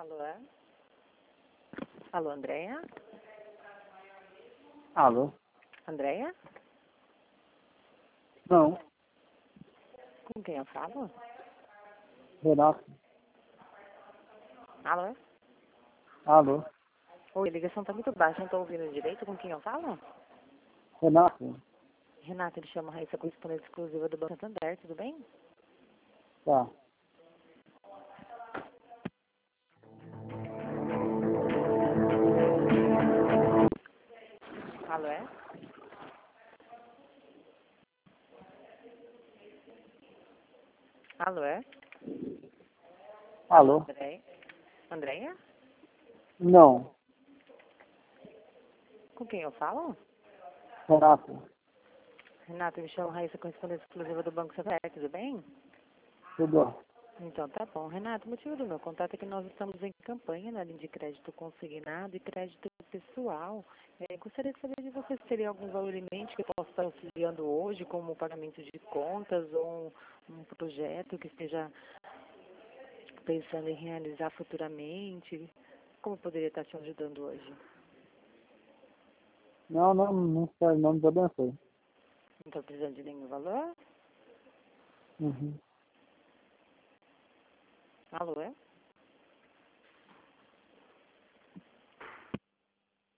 Alô, é? Alô, Andréia? Alô? Andréia? Não, Com quem eu falo? Renato. Alô? Alô? Oi, a ligação tá muito baixa, não tô ouvindo direito. Com quem eu falo? Renato? Renata, ele chama a Raíssa, correspondente exclusiva do Banco Santander, tudo bem? Tá. Alô, é? Alô, é? Alô? Andréia? Andréia? Não, Com quem eu falo? Renato. Renata, me chama Raíssa, correspondente exclusiva do Banco Santander, tudo bem? Tudo. Então, tá bom. Renato, o motivo do meu contato é que nós estamos em campanha na linha de crédito consignado e crédito pessoal. Gostaria de saber de você se teria algum valor em mente que eu possa estar auxiliando hoje, como o pagamento de contas ou um projeto que esteja pensando em realizar futuramente. Como eu poderia estar te ajudando hoje? Não serve, não nos abençoe. Não estou precisando de nenhum valor? Uhum. Alô, é?